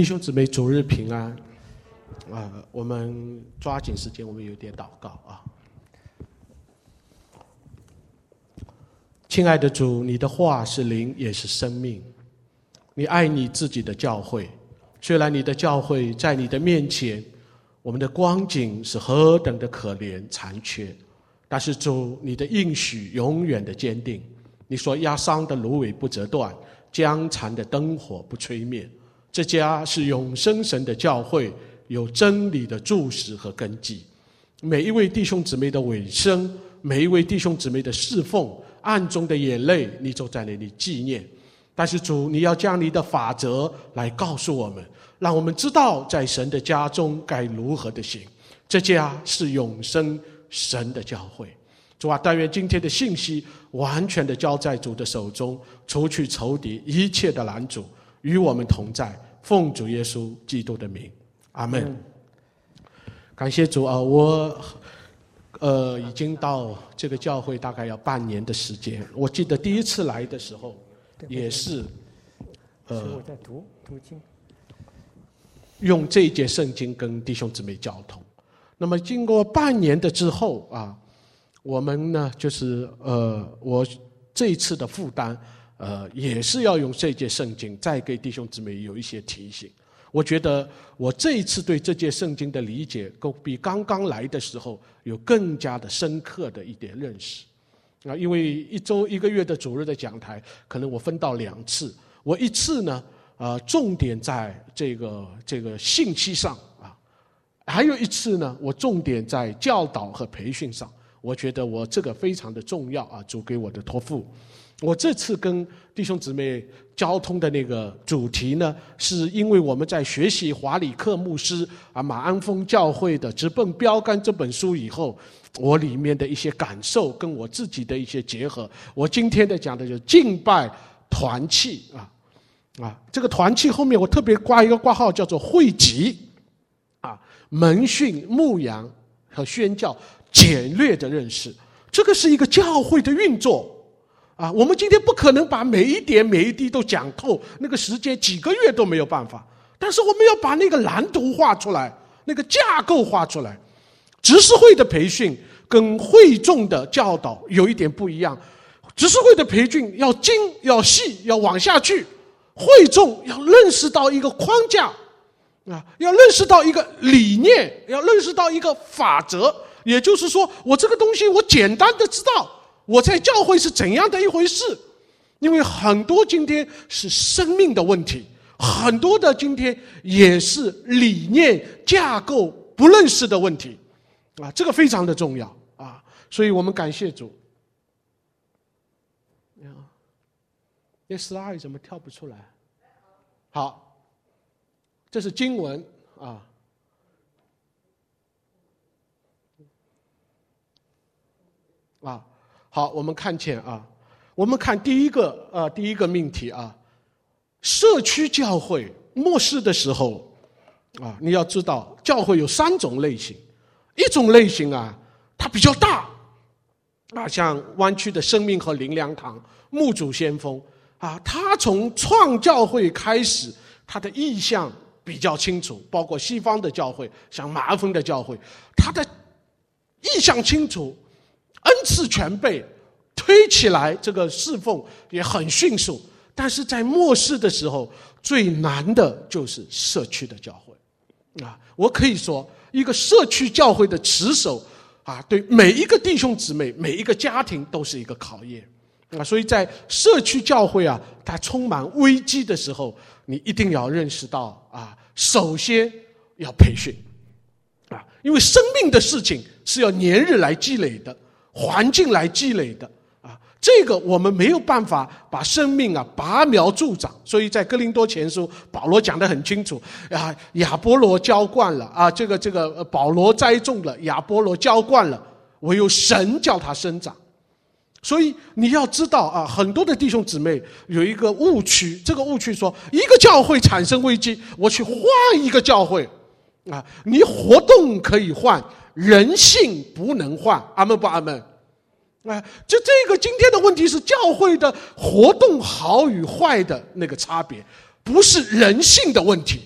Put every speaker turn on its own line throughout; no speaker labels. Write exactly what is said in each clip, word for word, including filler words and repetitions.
弟兄姊妹，主日平安。啊、呃，我们抓紧时间，我们有点祷告啊。亲爱的主，你的话是灵，也是生命。你爱你自己的教会，虽然你的教会在你的面前，我们的光景是何等的可怜残缺，但是主，你的应许永远的坚定。你说压伤的芦苇不折断，将残的灯火不吹灭。这家是永生神的教会，有真理的柱石和根基。每一位弟兄姊妹的委身，每一位弟兄姊妹的侍奉，暗中的眼泪，你都在那里纪念。但是主，你要将你的法则来告诉我们，让我们知道在神的家中该如何的行。这家是永生神的教会。主啊，但愿今天的信息完全的交在主的手中，除去仇敌一切的拦阻，与我们同在。奉主耶稣基督的名，阿们、嗯、感谢主啊！我呃已经到这个教会大概要半年的时间。我记得第一次来的时候也是呃
我在读读经，
用这一节圣经跟弟兄姊妹交通。那么经过半年的之后啊，我们呢就是呃我这一次的负担呃，也是要用这节圣经再给弟兄姊妹有一些提醒。我觉得我这一次对这节圣经的理解，比刚刚来的时候有更加的深刻的一点认识。啊，因为一周一个月的主日的讲台，可能我分到两次。我一次呢，呃，重点在这个这个信息上啊，还有一次呢，我重点在教导和培训上。我觉得我这个非常的重要啊，主给我的托付。我这次跟弟兄姊妹交通的那个主题呢，是因为我们在学习华里克牧师啊马鞍峰教会的《直奔标杆》这本书以后，我里面的一些感受跟我自己的一些结合。我今天的讲的就是敬拜团契啊啊，这个团契后面我特别挂一个挂号，叫做汇集啊，门训、牧养和宣教简略的认识，这个是一个教会的运作。啊，我们今天不可能把每一点每一滴都讲透，那个时间几个月都没有办法。但是我们要把那个蓝图画出来，那个架构画出来。执事会的培训跟会众的教导有一点不一样，执事会的培训要精要细要往下去，会众要认识到一个框架啊，要认识到一个理念，要认识到一个法则。也就是说，我这个东西我简单的知道我在教会是怎样的一回事。因为很多今天是生命的问题，很多的今天也是理念架构不认识的问题啊，这个非常的重要啊，所以我们感谢主。那 slide 怎么跳不出来？好，这是经文啊。啊，好，我们看见啊，我们看第一个呃第一个命题啊，社区教会末世的时候啊，你要知道教会有三种类型，一种类型啊，它比较大啊，像湾区的生命和灵粮堂、牧主先锋啊，它从创教会开始，它的意向比较清楚，包括西方的教会，像马鞍峰的教会，它的意向清楚。恩赐全备，推起来这个侍奉也很迅速。但是在末世的时候，最难的就是社区的教会啊！我可以说，一个社区教会的持守啊，对每一个弟兄姊妹、每一个家庭都是一个考验啊！所以在社区教会啊，它充满危机的时候，你一定要认识到啊，首先要培训啊，因为生命的事情是要年日来积累的。环境来积累的啊，这个我们没有办法把生命啊拔苗助长。所以在哥林多前书，保罗讲得很清楚啊，亚波罗浇灌了啊，这个这个保罗栽种了，亚波罗浇灌了，唯有神叫它生长。所以你要知道啊，很多的弟兄姊妹有一个误区，这个误区说，一个教会产生危机，我去换一个教会啊，你活动可以换。人性不能换，阿们不阿们？啊，就这个今天的问题是教会的活动好与坏的那个差别，不是人性的问题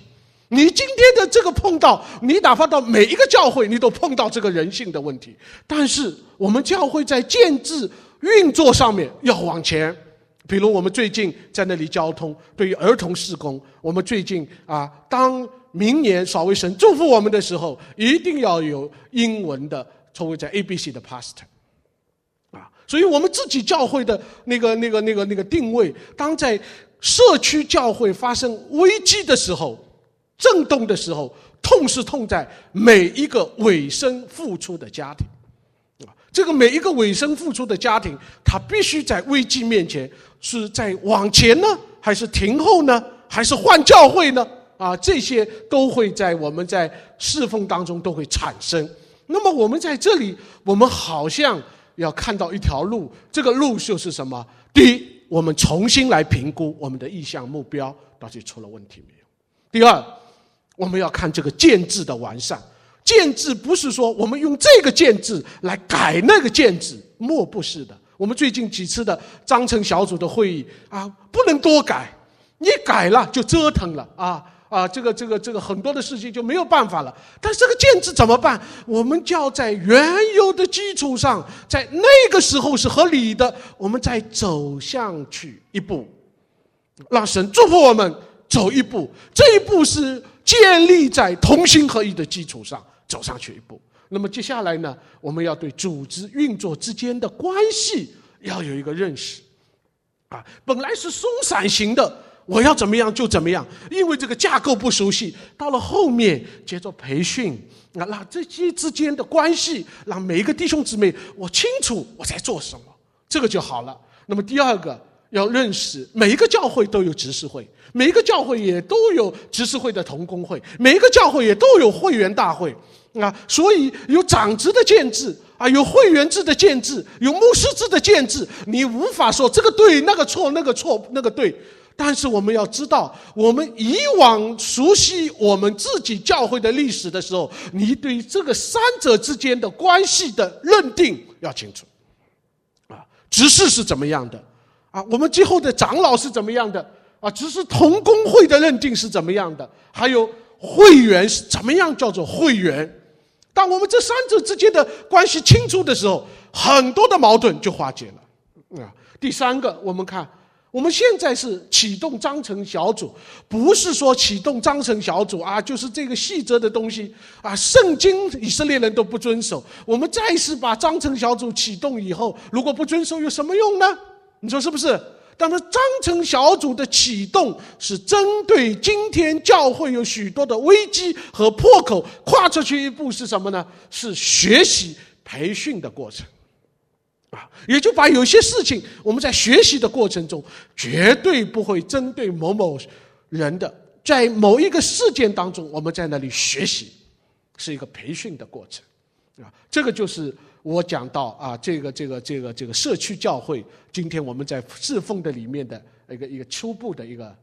你今天的这个碰到，你哪怕到每一个教会，你都碰到这个人性的问题。但是我们教会在建制运作上面要往前。比如我们最近在那里交通，对于儿童事工，我们最近啊，当明年稍微神祝福我们的时候，一定要有英文的称为在 A B C 的 pastor 啊。所以我们自己教会的那个那个那个那个定位，当在社区教会发生危机的时候，震动的时候，痛是痛在每一个委身付出的家庭。这个每一个委身付出的家庭，他必须在危机面前是在往前呢，还是停后呢，还是换教会呢？啊，这些都会在我们在侍奉当中都会产生。那么我们在这里，我们好像要看到一条路，这个路就是什么？第一，我们重新来评估我们的意向目标到底出了问题没有。第二，我们要看这个建制的完善。建制不是说我们用这个建制来改那个建制，莫不是的。我们最近几次的章程小组的会议啊，不能多改，一改了就折腾了啊啊，这个这个这个很多的事情就没有办法了。但是这个建制怎么办？我们就要在原有的基础上，在那个时候是合理的，我们再走向去一步，让神祝福我们走一步。这一步是建立在同心合一的基础上走上去一步。那么接下来呢，我们要对组织运作之间的关系要有一个认识啊，本来是松散型的，我要怎么样就怎么样，因为这个架构不熟悉，到了后面接着培训啊，让这些之间的关系，让每一个弟兄姊妹我清楚我在做什么，这个就好了。那么第二个，要认识每一个教会都有执事会，每一个教会也都有执事会的同工会，每一个教会也都有会员大会啊，所以有长职的建制啊，有会员制的建制，有牧师制的建制，你无法说这个对那个错那个错那个对。但是我们要知道，我们以往熟悉我们自己教会的历史的时候，你对这个三者之间的关系的认定要清楚啊，执事是怎么样的啊，我们今后的长老是怎么样的啊，只是同工会的认定是怎么样的，还有会员是怎么样叫做会员。当我们这三者之间的关系清楚的时候，很多的矛盾就化解了啊。第三个，我们看我们现在是启动章程小组，不是说启动章程小组啊，就是这个细则的东西啊，圣经以色列人都不遵守，我们再次把章程小组启动以后，如果不遵守有什么用呢？你说是不是？但是章程小组的启动是针对今天教会有许多的危机和破口，跨出去一步是什么呢？是学习培训的过程啊，也就把有些事情我们在学习的过程中绝对不会针对某某人的，在某一个事件当中我们在那里学习，是一个培训的过程啊。这个就是我讲到啊，这个这个这个这个社区教会，今天我们在侍奉的里面的一个一个初步的一个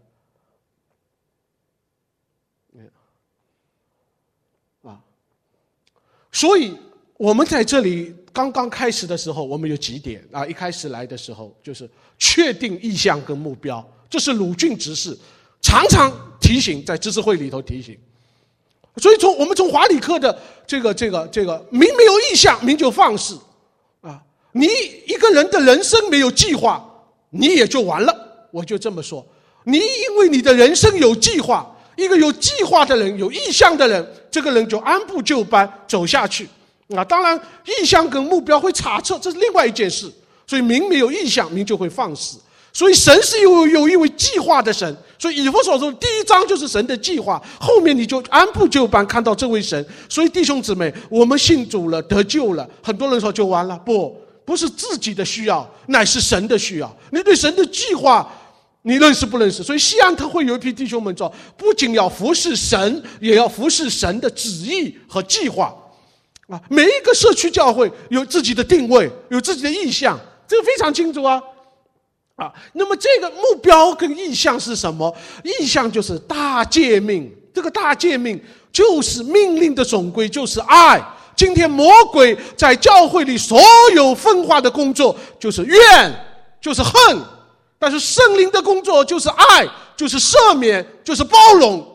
啊，所以我们在这里刚刚开始的时候，我们有几点啊，一开始来的时候就是确定意向跟目标，这是鲁俊执事常常提醒，在执事会里头提醒。所以从我们从华理科的这个这个这个民没有意向，民就放肆啊！你一个人的人生没有计划，你也就完了。我就这么说，你因为你的人生有计划，一个有计划的人，有意向的人，这个人就按部就班走下去啊。当然，意向跟目标会差错，这是另外一件事。所以民没有意向，民就会放肆。所以神是有有一位计划的神，所以以弗所书第一章就是神的计划，后面你就按部就班看到这位神。所以弟兄姊妹，我们信主了，得救了，很多人说就完了，不，不是自己的需要，乃是神的需要。你对神的计划你认识不认识？所以西安特会有一批弟兄们说，不仅要服侍神，也要服侍神的旨意和计划啊。每一个社区教会有自己的定位，有自己的意向，这个非常清楚啊。啊，那么这个目标跟意向是什么？意向就是大诫命，这个大诫命就是命令的总归，就是爱。今天魔鬼在教会里所有分化的工作，就是怨，就是恨；但是圣灵的工作就是爱，就是赦免，就是包容。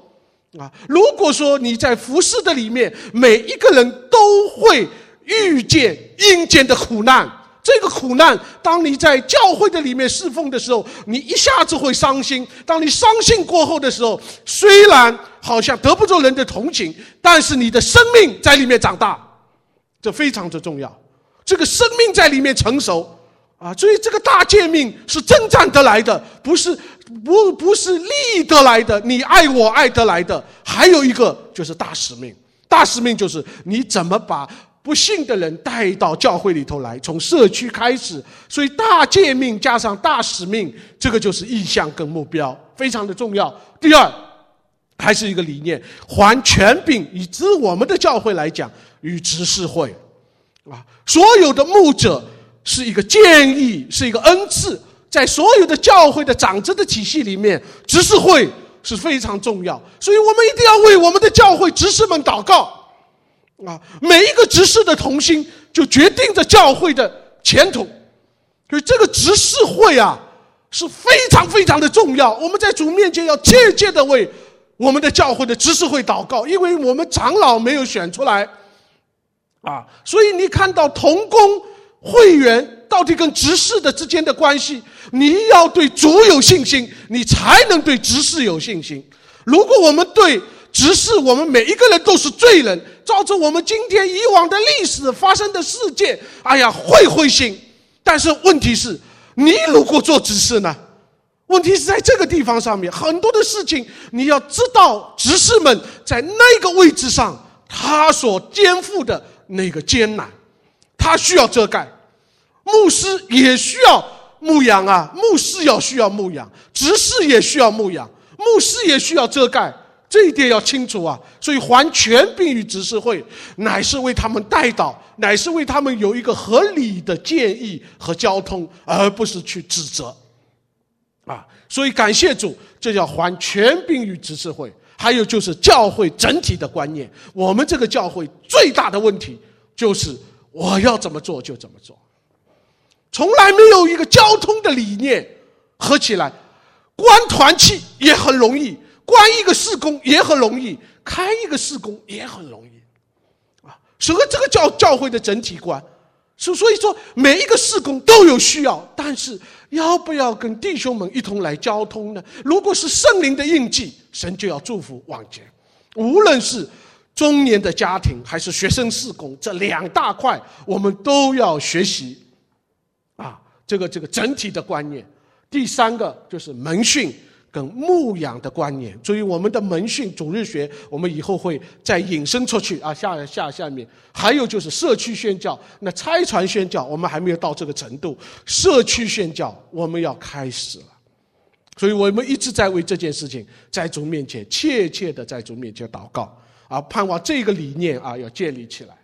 啊，如果说你在服事的里面，每一个人都会遇见阴间的苦难，这个苦难，当你在教会的里面侍奉的时候，你一下子会伤心。当你伤心过后的时候，虽然好像得不住人的同情，但是你的生命在里面长大，这非常的重要。这个生命在里面成熟啊，所以这个大诫命是征战得来的，不是不不是利益得来的，你爱我爱得来的。还有一个就是大使命，大使命就是你怎么把不信的人带到教会里头来，从社区开始。所以大诫命加上大使命，这个就是意向跟目标，非常的重要。第二，还是一个理念，还权柄，以至我们的教会来讲，与执事会啊，所有的牧者是一个建议，是一个恩赐，在所有的教会的长者的体系里面，执事会是非常重要。所以我们一定要为我们的教会执事们祷告啊！每一个执事的同心，就决定着教会的前途。所以这个执事会啊，是非常非常的重要。我们在主面前要切切的为我们的教会的执事会祷告，因为我们长老没有选出来啊，所以你看到同工会员到底跟执事的之间的关系，你要对主有信心，你才能对执事有信心。如果我们对执事，我们每一个人都是罪人，照着我们今天以往的历史发生的事件，哎呀，会灰心。但是问题是，你如果做执事呢？问题是在这个地方上面，很多的事情你要知道，执事们在那个位置上，他所肩负的那个艰难，他需要遮盖。牧师也需要牧养啊，牧师要需要牧养，执事也需要牧养，牧师也需要遮盖，这一点要清楚啊。所以还权柄于执事会，乃是为他们带导，乃是为他们有一个合理的建议和交通，而不是去指责啊。所以感谢主，这叫还权柄于执事会。还有就是教会整体的观念，我们这个教会最大的问题就是我要怎么做就怎么做，从来没有一个交通的理念合起来。关团契也很容易，关一个事工也很容易，开一个事工也很容易啊。所以这个教教会的整体观，所以说每一个事工都有需要，但是要不要跟弟兄们一同来交通呢？如果是圣灵的印记，神就要祝福往前。无论是中年的家庭还是学生事工，这两大块我们都要学习啊，这个这个整体的观念。第三个就是门训跟牧养的观念。所以我们的门训主日学，我们以后会再引申出去啊，下下下面还有就是社区宣教。那差传宣教我们还没有到这个程度，社区宣教我们要开始了。所以我们一直在为这件事情在主面前切切的在主面前祷告啊，盼望这个理念啊要建立起来。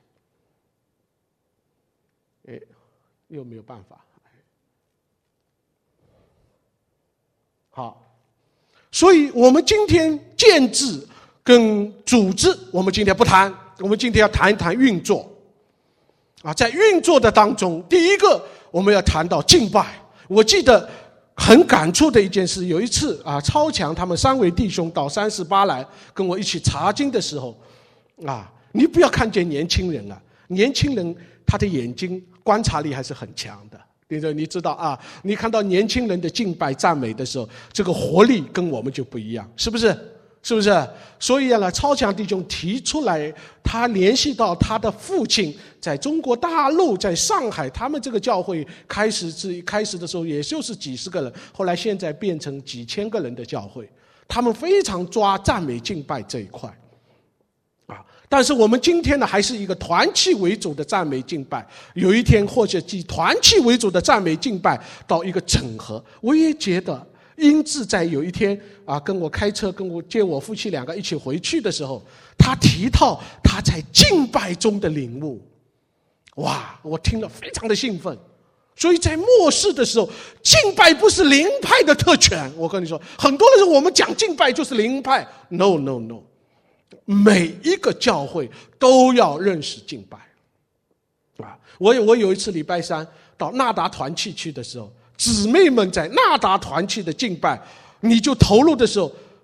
哎，又没有办法。好，所以我们今天建制跟组织，我们今天不谈，我们今天要谈一谈运作啊。在运作的当中，第一个我们要谈到敬拜。我记得很感触的一件事，有一次啊，超强他们三位弟兄到三十八来跟我一起查经的时候啊，你不要看见年轻人啊，年轻人他的眼睛观察力还是很强的。你知道啊，你看到年轻人的敬拜赞美的时候，这个活力跟我们就不一样，是不是？是不是？所以呢，超强弟兄提出来，他联系到他的父亲在中国大陆，在上海，他们这个教会开始是开始的时候，也就是几十个人，后来现在变成几千个人的教会，他们非常抓赞美敬拜这一块。但是我们今天呢，还是一个团契为主的赞美敬拜。有一天或者以团契为主的赞美敬拜到一个整合，我也觉得英志在有一天啊，跟我开车跟我接我夫妻两个一起回去的时候，他提到他在敬拜中的领悟，哇，我听了非常的兴奋。所以在末世的时候，敬拜不是灵派的特权。我跟你说，很多的时候我们讲敬拜就是灵派 ，no no no。每一个教会都要认识敬拜啊！我有我有一次礼拜三到纳达团契去的时候，姊妹们在纳达团契的敬拜，你就投入的时候，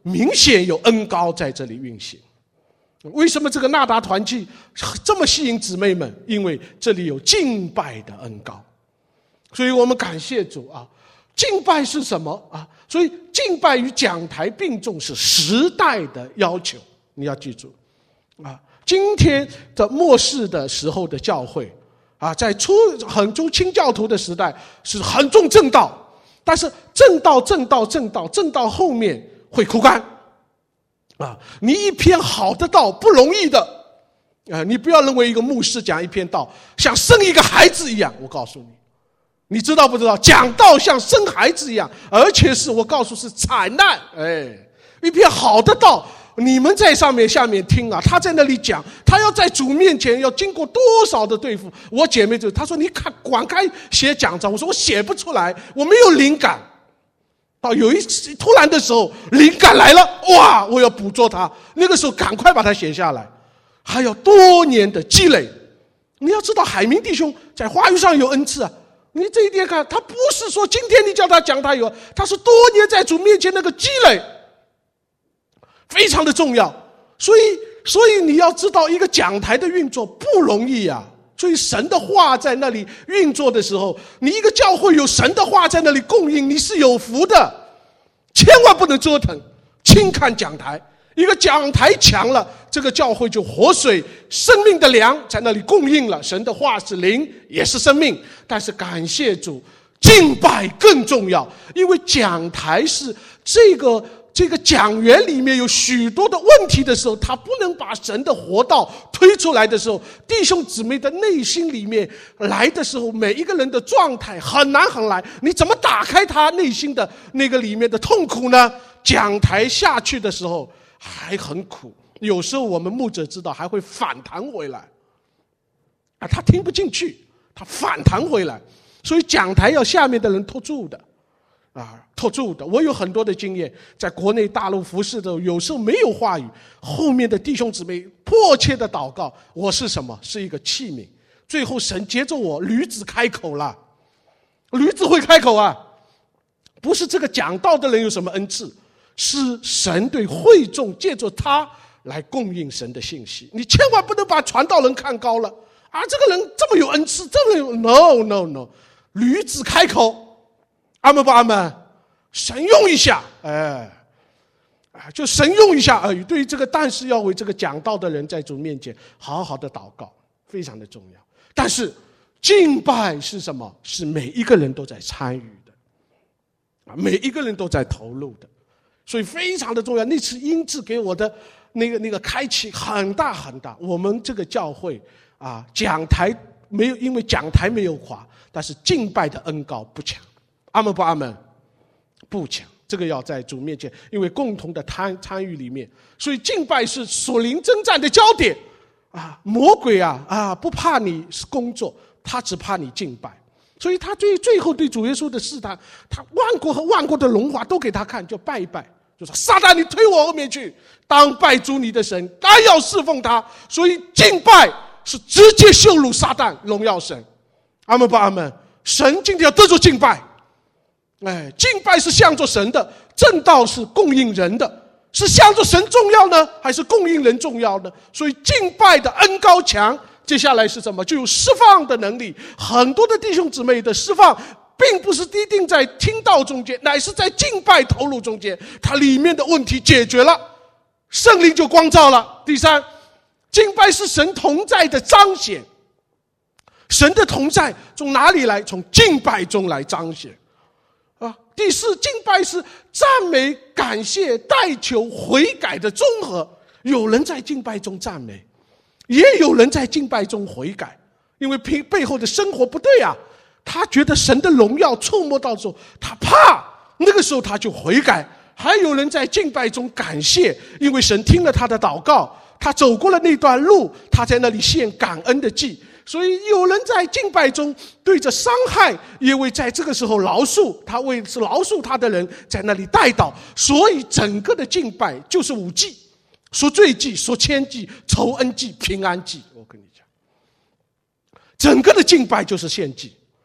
明显有恩膏在这里运行。为什么这个纳达团契这么吸引姊妹们？因为这里有敬拜的恩膏。所以我们感谢主啊！敬拜是什么啊？所以敬拜与讲台并重是时代的要求，你要记住啊！今天的末世的时候的教会啊，在初很重清教徒的时代是很重正道，但是正道正道正道正道后面会枯干啊！你一篇好的道不容易的啊！你不要认为一个牧师讲一篇道像生一个孩子一样，我告诉你，你知道不知道？讲道像生孩子一样，而且是我告诉是惨难。哎，一篇好的道，你们在上面下面听啊，他在那里讲，他要在主面前要经过多少的对付。我姐妹就她说你看管该写讲章，我说我写不出来，我没有灵感。到有一次突然的时候灵感来了，哇，我要捕捉它，那个时候赶快把它写下来，还有多年的积累。你要知道海明弟兄在话语上有恩赐啊，你这一点看，他不是说今天你叫他讲他有，他是多年在主面前那个积累非常的重要。所以所以你要知道一个讲台的运作不容易啊。所以神的话在那里运作的时候，你一个教会有神的话在那里供应，你是有福的。千万不能折腾轻看讲台，一个讲台强了，这个教会就活水生命的粮在那里供应了。神的话是灵也是生命，但是感谢主，敬拜更重要。因为讲台是这个这个讲员里面有许多的问题的时候，他不能把神的活道推出来的时候，弟兄姊妹的内心里面来的时候，每一个人的状态很难很难，你怎么打开他内心的那个里面的痛苦呢？讲台下去的时候还很苦，有时候我们牧者知道还会反弹回来啊，他听不进去，他反弹回来。所以讲台要下面的人托住的啊，托住的。我有很多的经验，在国内大陆服侍的，有时候没有话语，后面的弟兄姊妹迫切的祷告，我是什么？是一个器皿。最后神接着我，驴子开口了，驴子会开口啊，不是这个讲道的人有什么恩赐，是神对会众借着他来供应神的信息。你千万不能把传道人看高了啊！这个人这么有恩赐，这么有 no no no， 驴子开口。阿们不阿们？神用一下，哎，就神用一下而已。对于这个，但是要为这个讲道的人在主面前好好的祷告，非常的重要。但是敬拜是什么？是每一个人都在参与的，每一个人都在投入的，所以非常的重要。那次音质给我的那个那个开启很大很大。我们这个教会啊，讲台没有，因为讲台没有垮，但是敬拜的恩膏不强。阿们不阿们？不强，这个要在主面前，因为共同的参参与里面，所以敬拜是属灵征战的焦点啊！魔鬼啊啊，不怕你工作，他只怕你敬拜，所以他最最后对主耶稣的试探，他万国和万国的荣华都给他看，就拜一拜，就说撒旦，你推我后面去，当拜主你的神，当要侍奉他。所以敬拜是直接羞辱撒旦，荣耀神。阿们不阿们？神今天要得着敬拜。哎，敬拜是向着神的，正道是供应人的，是向着神重要呢，还是供应人重要呢？所以敬拜的恩膏强，接下来是什么？就有释放的能力。很多的弟兄姊妹的释放，并不是一定在听道中间，乃是在敬拜投入中间，它里面的问题解决了，圣灵就光照了。第三，敬拜是神同在的彰显。神的同在从哪里来？从敬拜中来彰显。啊，第四，敬拜是赞美、感谢、代求、悔改的综合。有人在敬拜中赞美，也有人在敬拜中悔改，因为背后的生活不对啊，他觉得神的荣耀触摸到之后，他怕，那个时候他就悔改。还有人在敬拜中感谢，因为神听了他的祷告，他走过了那段路，他在那里献感恩的祭。所以有人在敬拜中对着伤害，因为在这个时候饶恕他，为是饶恕他的人在那里代祷。所以整个的敬拜就是五祭：赎罪祭、赎愆祭、仇恩祭、平安祭。我跟你讲，整个的敬拜就是献祭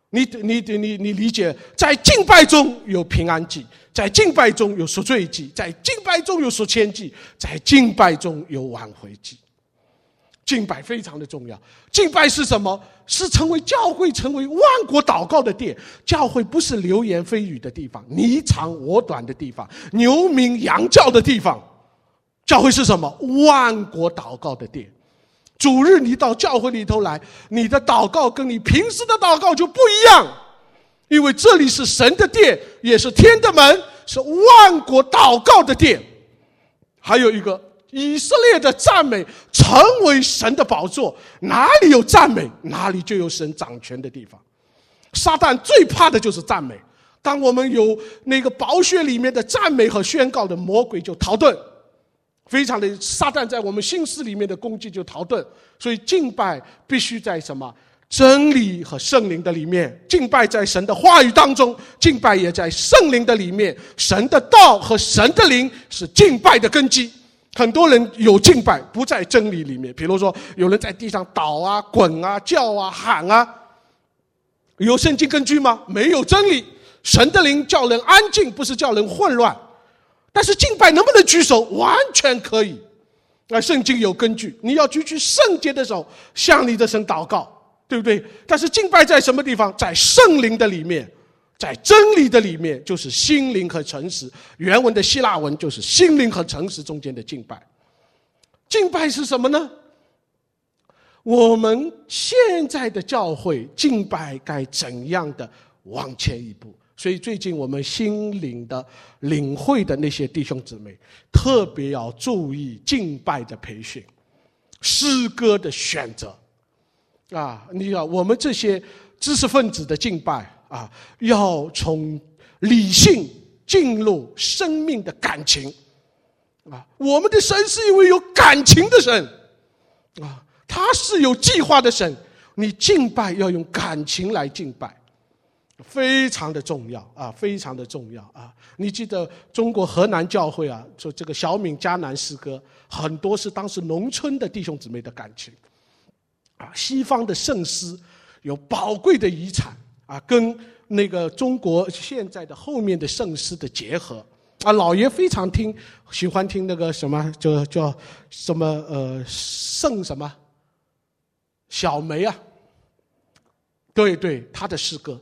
你你你你理解，在敬拜中有平安祭，在敬拜中有赎罪祭，在敬拜中有赎愆祭，在敬拜中有挽回祭。敬拜非常的重要。敬拜是什么？是成为教会，成为万国祷告的殿。教会不是流言蜚语的地方，你长我短的地方，牛鸣羊叫的地方。教会是什么？万国祷告的殿。主日你到教会里头来，你的祷告跟你平时的祷告就不一样，因为这里是神的殿，也是天的门，是万国祷告的殿。还有一个，以色列的赞美成为神的宝座，哪里有赞美，哪里就有神掌权的地方。撒旦最怕的就是赞美，当我们有那个宝血里面的赞美和宣告的，魔鬼就逃遁。非常的，撒旦在我们心思里面的攻击就逃遁。所以敬拜必须在什么？真理和圣灵的里面。敬拜在神的话语当中，敬拜也在圣灵的里面。神的道和神的灵是敬拜的根基。很多人有敬拜不在真理里面，比如说有人在地上倒啊、滚啊、叫啊、喊啊，有圣经根据吗？没有真理。神的灵叫人安静，不是叫人混乱。但是敬拜能不能举手？完全可以。那圣经有根据，你要举起圣洁的手向你的神祷告，对不对？但是敬拜在什么地方？在圣灵的里面，在真理的里面，就是心灵和诚实。原文的希腊文就是心灵和诚实中间的敬拜。敬拜是什么呢？我们现在的教会敬拜该怎样的往前一步？所以最近我们心灵的领会的那些弟兄姊妹特别要注意敬拜的培训，诗歌的选择啊！你要我们这些知识分子的敬拜啊，要从理性进入生命的感情啊！我们的神是一位有感情的神啊，他是有计划的神，你敬拜要用感情来敬拜。非常的重要啊，非常的重要啊！你记得中国河南教会啊，说这个小闽迦南诗歌，很多是当时农村的弟兄姊妹的感情啊。西方的圣诗有宝贵的遗产啊，跟那个中国现在的后面的圣诗的结合啊。老爷非常听喜欢听那个什么，就叫什么呃圣什么小梅啊，对对，他的诗歌。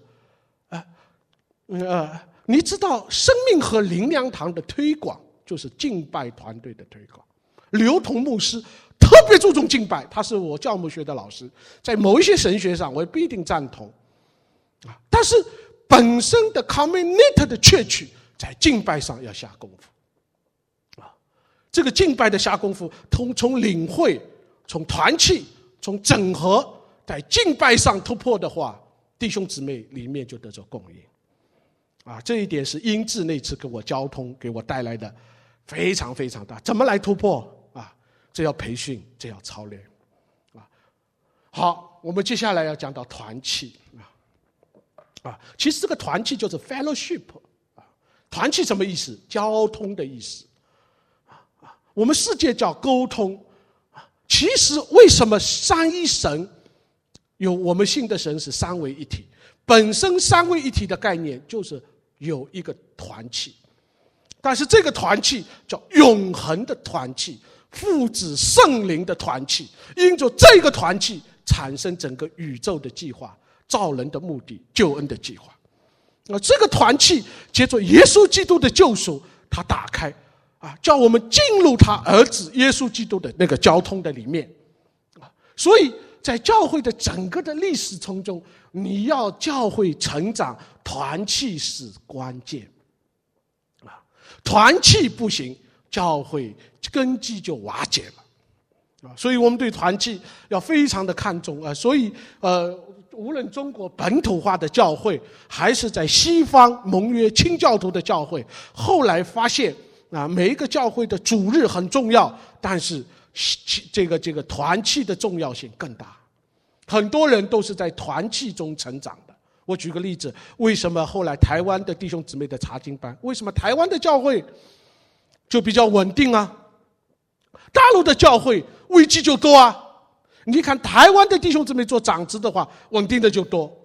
呃，你知道生命和灵粮堂的推广就是敬拜团队的推广。刘同牧师特别注重敬拜，他是我教牧学的老师，在某一些神学上我也不一定赞同啊，但是本身的 community 的church在敬拜上要下功夫啊。这个敬拜的下功夫，从从领会、从团契、从整合，在敬拜上突破的话，弟兄姊妹里面就得着供应。啊，这一点是英智那次给我交通给我带来的非常非常大。怎么来突破啊？这要培训，这要操练啊。好，我们接下来要讲到团契啊啊，其实这个团契就是 fellowship 啊。团契什么意思？交通的意思啊啊。我们世界叫沟通啊。其实为什么三一神有我们信的神是三位一体？本身三位一体的概念就是有一个团契，但是这个团契叫永恒的团契，父子圣灵的团契，因着这个团契产生整个宇宙的计划，造人的目的，救恩的计划。那这个团契接着耶稣基督的救赎，他打开啊，叫我们进入他儿子耶稣基督的那个交通的里面啊。所以在教会的整个的历史当中，你要教会成长，团契是关键啊！团契不行，教会根基就瓦解了啊！所以我们对团契要非常的看重啊！所以呃，无论中国本土化的教会，还是在西方盟约清教徒的教会，后来发现啊，每一个教会的主日很重要，但是这个这个团契的重要性更大。很多人都是在团契中成长的。我举个例子，为什么后来台湾的弟兄姊妹的查经班，为什么台湾的教会就比较稳定啊？大陆的教会危机就多啊。你看台湾的弟兄姊妹做长子的话，稳定的就多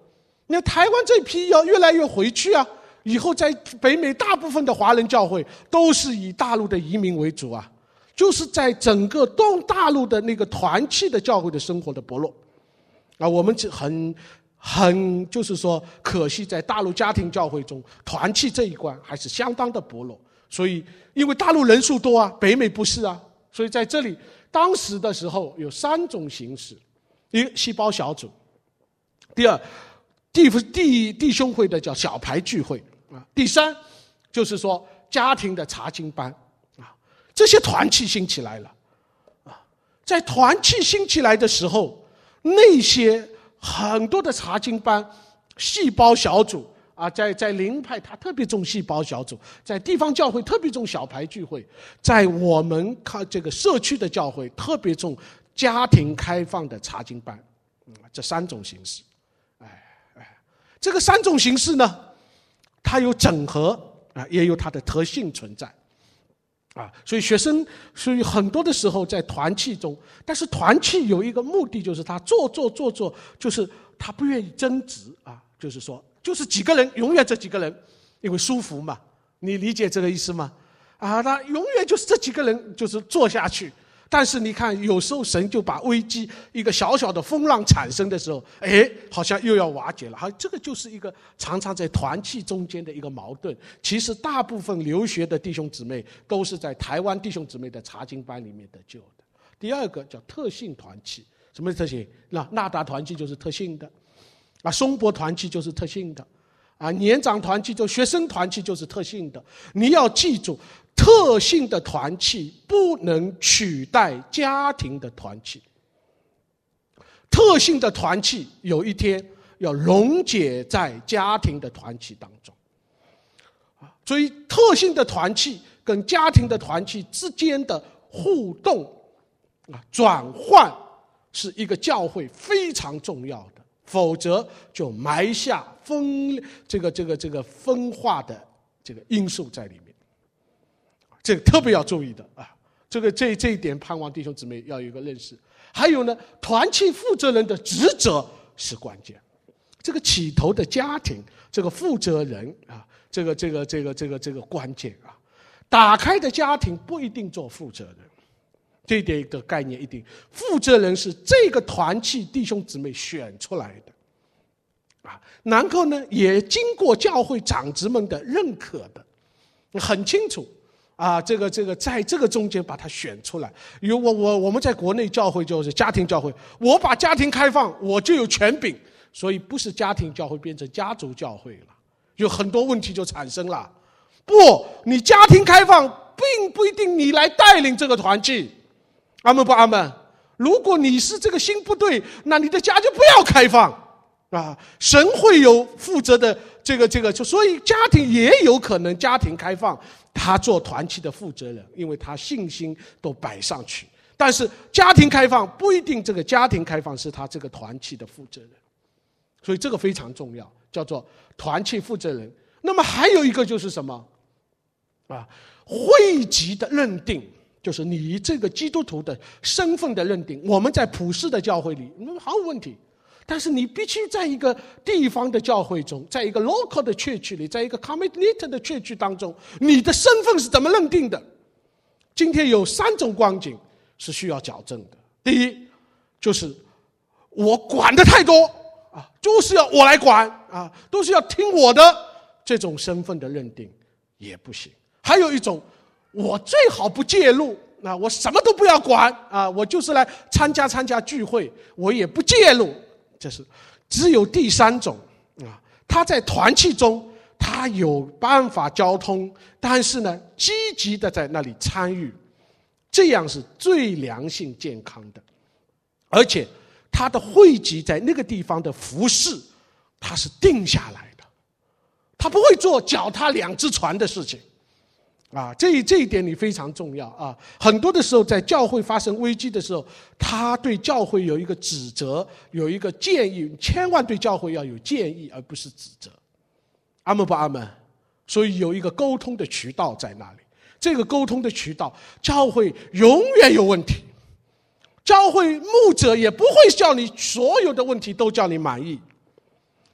那台湾这批要越来越回去啊，以后在北美大部分的华人教会都是以大陆的移民为主啊，就是在整个东大陆的那个团契的教会的生活的薄弱啊，我们很很就是说可惜，在大陆家庭教会中团契这一关还是相当的薄弱。所以因为大陆人数多啊，北美不是啊，所以在这里当时的时候有三种形式：一细胞小组，第二弟弟弟兄会的叫小牌聚会啊，第三就是说家庭的查经班啊，这些团契兴起来了啊，在团契兴起来的时候，那些很多的查经班、细胞小组啊，在在灵派他特别重细胞小组，在地方教会特别重小牌聚会，在我们看这个社区的教会特别重家庭开放的查经班，嗯，这三种形式，哎哎，这个三种形式呢，它有整合啊，也有它的特性存在。啊，所以学生，所以很多的时候在团契中，但是团契有一个目的，就是他做做做做，就是他不愿意增值啊，就是说，就是几个人，永远这几个人，因为舒服嘛，你理解这个意思吗？啊，他永远就是这几个人，就是做下去。但是你看，有时候神就把危机一个小小的风浪产生的时候，哎，好像又要瓦解了。好，这个就是一个常常在团契中间的一个矛盾。其实大部分留学的弟兄姊妹都是在台湾弟兄姊妹的查经班里面得救的。第二个叫特性团契，什么是特性？那纳达团契就是特性的，啊，松柏团契就是特性的，啊，年长团契就学生团契就是特性的。你要记住，特性的团契不能取代家庭的团契，特性的团契有一天要溶解在家庭的团契当中。所以特性的团契跟家庭的团契之间的互动啊转换是一个教会非常重要的，否则就埋下分这个这个这个分化的这个因素在里面。这个特别要注意的啊，这个这这一点盼望弟兄姊妹要有一个认识。还有呢，团契负责人的职责是关键。这个起头的家庭，这个负责人啊，这个这个这个这个这个关键啊，打开的家庭不一定做负责人，这一点的概念一定，负责人是这个团契弟兄姊妹选出来的啊，然后呢，也经过教会长子们的认可的，很清楚。啊，这个这个，在这个中间把它选出来。有我我我们在国内教会就是家庭教会，我把家庭开放，我就有权柄，所以不是家庭教会变成家族教会了，有很多问题就产生了。不，你家庭开放，并不一定你来带领这个团契，阿们不阿们？如果你是这个心不对，那你的家就不要开放啊！神会有负责的这个这个，就所以家庭也有可能家庭开放。他做团契的负责人，因为他信心都摆上去。但是家庭开放不一定这个家庭开放是他这个团契的负责人，所以这个非常重要，叫做团契负责人。那么还有一个就是什么啊？会籍的认定，就是你这个基督徒的身份的认定。我们在普世的教会里，嗯，毫无问题。但是你必须在一个地方的教会中，在一个 local 的 church 里，在一个 committed 的 church 当中，你的身份是怎么认定的？今天有三种光景是需要矫正的。第一，就是我管的太多啊，就是要我来管啊，都是要听我的，这种身份的认定也不行。还有一种，我最好不介入啊，我什么都不要管啊，我就是来参加参加聚会，我也不介入。这是只有第三种啊，他在团契中他有办法交通，但是呢积极的在那里参与，这样是最良性健康的。而且他的汇集在那个地方的服事他是定下来的，他不会做脚踏两只船的事情啊，这这一点你非常重要啊！很多的时候，在教会发生危机的时候，他对教会有一个指责，有一个建议，千万对教会要有建议，而不是指责。阿们不阿们？所以有一个沟通的渠道在那里。这个沟通的渠道，教会永远有问题，教会牧者也不会叫你所有的问题都叫你满意。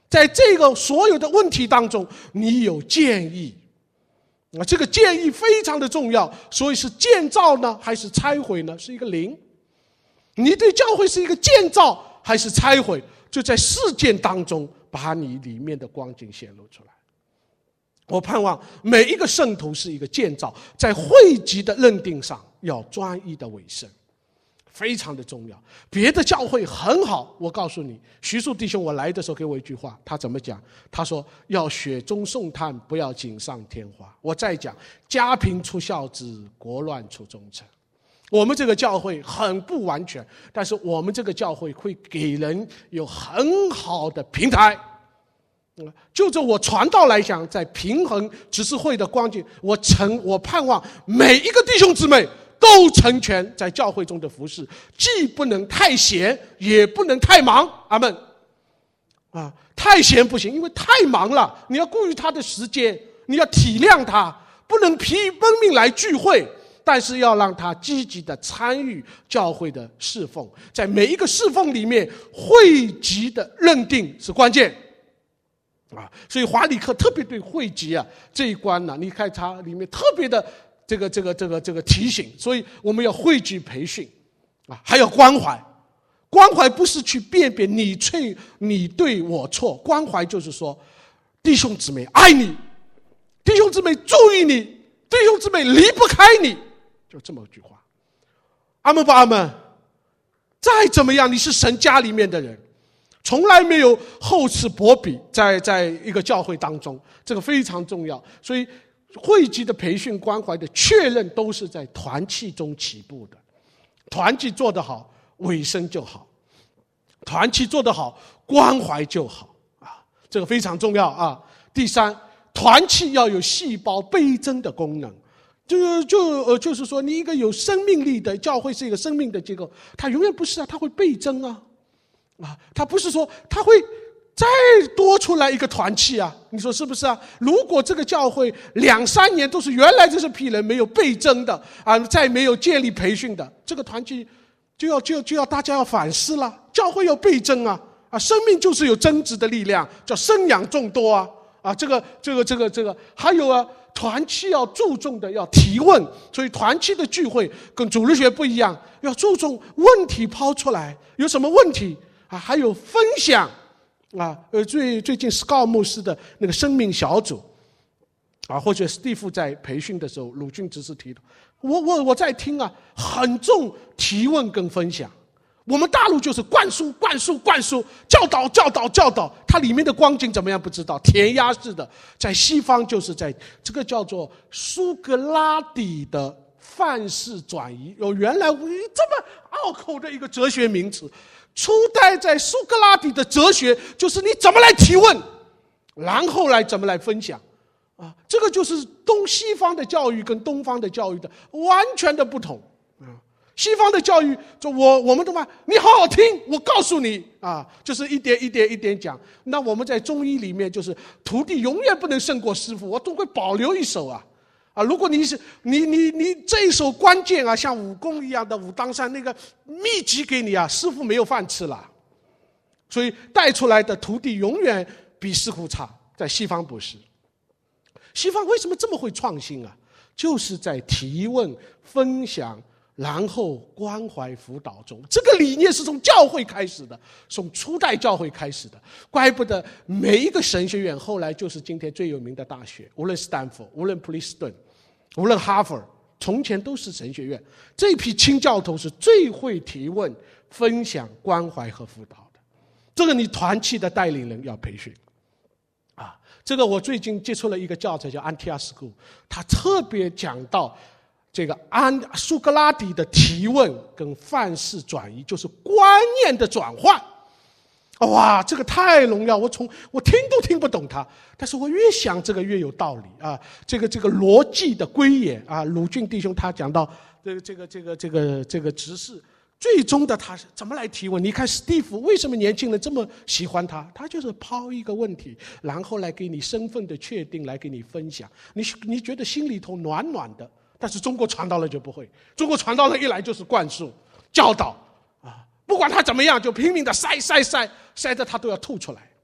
在这个所有的问题当中，你有建议啊，这个建议非常的重要。所以是建造呢，还是拆毁呢？是一个零。你对教会是一个建造还是拆毁，就在事件当中把你里面的光景显露出来。我盼望每一个圣徒是一个建造，在会籍的认定上要专一的委身，非常的重要。别的教会很好，我告诉你，徐树弟兄我来的时候给我一句话，他怎么讲？他说要雪中送炭，不要锦上添花。我再讲，家贫出孝子，国乱出忠臣。我们这个教会很不完全，但是我们这个教会会给人有很好的平台。就着我传道来讲，在平衡执事会的光景，我成我盼望每一个弟兄姊妹都成全在教会中的服事，既不能太闲，也不能太忙。阿们。啊，太闲不行，因为太忙了，你要顾虑他的时间，你要体谅他，不能疲于奔命来聚会，但是要让他积极的参与教会的侍奉。在每一个侍奉里面，会籍的认定是关键。啊，所以华理克特别对会籍啊这一关呢、啊，你看它里面特别的这个这个这个这个提醒，所以我们要会籍培训，啊，还有关怀。关怀不是去辨别你错你对我错，关怀就是说，弟兄姊妹爱你，弟兄姊妹注意你，弟兄姊妹离不开你，就这么一句话。阿们不阿们？再怎么样，你是神家里面的人。从来没有厚此薄彼，在在一个教会当中，这个非常重要。所以会籍的培训关怀的确认都是在团契中起步的。团契做得好，委身就好；团契做得好，关怀就好啊，这个非常重要啊。第三，团契要有细胞倍增的功能。就就呃，就是说，你一个有生命力的教会是一个生命的机构，它永远不是啊，它会倍增啊。啊，他不是说他会再多出来一个团契啊，你说是不是啊？如果这个教会两三年都是原来这是批人没有倍增的啊，再没有建立培训的，这个团契就要就就要大家要反思了。教会要倍增啊啊，生命就是有增值的力量，叫生养众多啊啊，这个这个这个这个还有啊，团契要注重的要提问，所以团契的聚会跟主日学不一样，要注重问题抛出来，有什么问题？啊，还有分享，啊，呃，最最近斯高牧师的那个生命小组，啊，或者史蒂夫在培训的时候，鲁俊执事提的，我我我在听啊，很重提问跟分享。我们大陆就是灌输灌输灌输，教导教导教导，它里面的光景怎么样不知道，填鸭式的。在西方就是在这个叫做苏格拉底的范式转移，有原来这么拗口的一个哲学名词。初代在苏格拉底的哲学就是你怎么来提问，然后来怎么来分享啊，这个就是东西方的教育跟东方的教育的完全的不同啊。西方的教育就我我们的话，你好好听，我告诉你啊，就是一点一点一点讲。那我们在中医里面就是徒弟永远不能胜过师傅，我总会保留一手啊。啊，如果你是你你你这一手关键啊，像武功一样的武当山那个秘籍给你啊，师傅没有饭吃了，所以带出来的徒弟永远比师傅差。在西方不是，西方为什么这么会创新啊？就是在提问、分享，然后关怀辅导中，这个理念是从教会开始的，从初代教会开始的。怪不得每一个神学院后来就是今天最有名的大学，无论斯坦福，无论普林斯顿，无论哈佛，从前都是神学院。这批清教徒是最会提问、分享、关怀和辅导的。这个你团契的带领人要培训啊。这个我最近接触了一个教材叫安提阿 School， 他特别讲到这个安苏格拉底的提问跟范式转移，就是观念的转换。哇，这个太荣耀，我从我听都听不懂它，但是我越想这个越有道理啊。这个这个逻辑的归也啊，鲁俊弟兄他讲到这个这个这个这个这个执事，最终的他是怎么来提问？你看史蒂夫为什么年轻人这么喜欢他？他就是抛一个问题，然后来给你身份的确定，来给你分享，你你觉得心里头暖暖的。但是中国传道人就不会，中国传道人一来就是灌输、教导啊，不管他怎么样，就拼命的塞塞塞，塞得他都要吐出来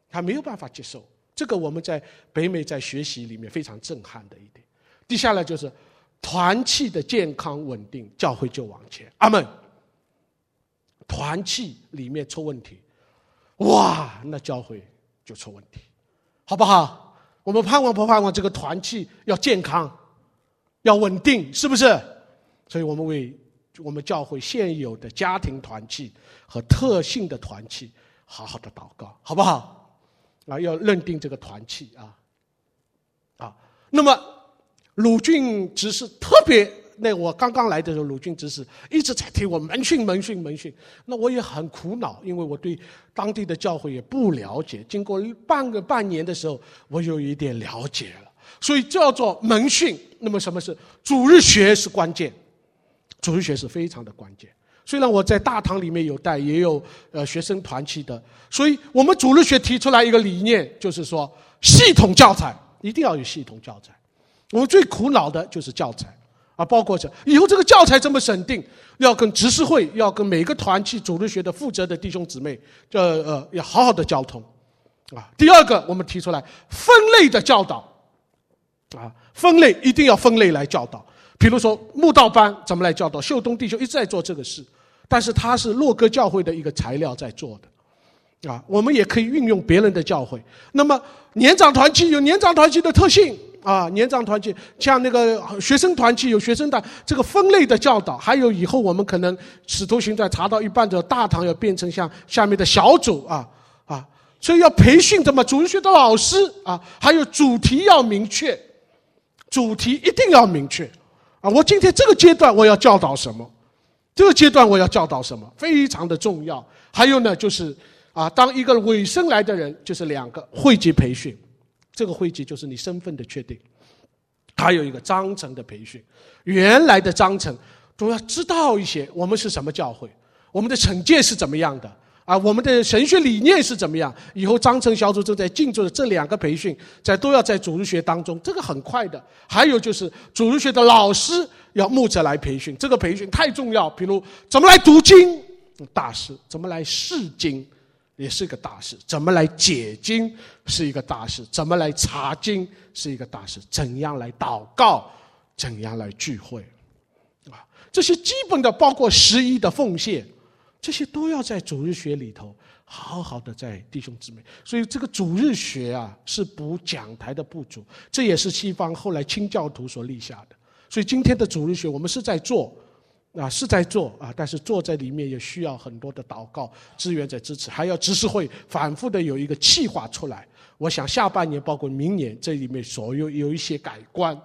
他没有办法接受。这个我们在北美在学习里面非常震撼的一点。接下来就是团契的健康稳定，教会就往前。阿们。团契里面出问题，哇，那教会就出问题，好不好？我们盼望不盼望这个团契要健康，要稳定，是不是？所以我们为我们教会现有的家庭团契和特性的团契好好的祷告，好不好？啊，要认定这个团契啊，啊，那么鲁俊执事特别，那我刚刚来的时候，鲁俊执事一直在提我门训门训门训，那我也很苦恼，因为我对当地的教会也不了解。经过半个半年的时候，我有一点了解了，所以叫做门训。那么什么是主日学是关键，主日学是非常的关键。虽然我在大堂里面有带，也有呃学生团契的，所以我们主日学提出来一个理念，就是说系统教材一定要有系统教材。我们最苦恼的就是教材啊，包括这以后这个教材怎么审定，要跟执事会，要跟每个团契主日学的负责的弟兄姊妹，这呃要好好的交通啊。第二个，我们提出来分类的教导啊，分类一定要分类来教导。比如说慕道班怎么来教导，秀东弟兄一直在做这个事，但是他是洛哥教会的一个材料在做的啊，我们也可以运用别人的教会。那么年长团契有年长团契的特性啊，年长团契像那个学生团契有学生的这个分类的教导，还有以后我们可能使徒行传查到一半的大堂要变成像下面的小组啊啊，所以要培训怎么主日学的老师啊，还有主题要明确，主题一定要明确啊！我今天这个阶段我要教导什么？这个阶段我要教导什么？非常的重要。还有呢，就是啊，当一个委身来的人，就是两个会籍培训，这个会籍就是你身份的确定，还有一个章程的培训。原来的章程都要知道一些，我们是什么教会，我们的惩戒是怎么样的啊，我们的神学理念是怎么样？以后章程小组正在进驻的这两个培训，在都要在主日学当中，这个很快的。还有就是主日学的老师要牧者来培训，这个培训太重要。比如怎么来读经，大事；怎么来释经，也是一个大事；怎么来解经是一个大事；怎么来查经是一个大事；怎样来祷告，怎样来聚会，啊，这些基本的包括十一的奉献。这些都要在主日学里头好好的在弟兄姊妹，所以这个主日学啊是补讲台的不足，这也是西方后来清教徒所立下的。所以今天的主日学我们是在做啊，是在做啊，但是做在里面也需要很多的祷告资源在支持，还要执事会反复的有一个计划出来。我想下半年包括明年这里面所有有一些改观。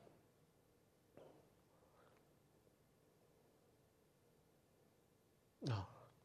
啊，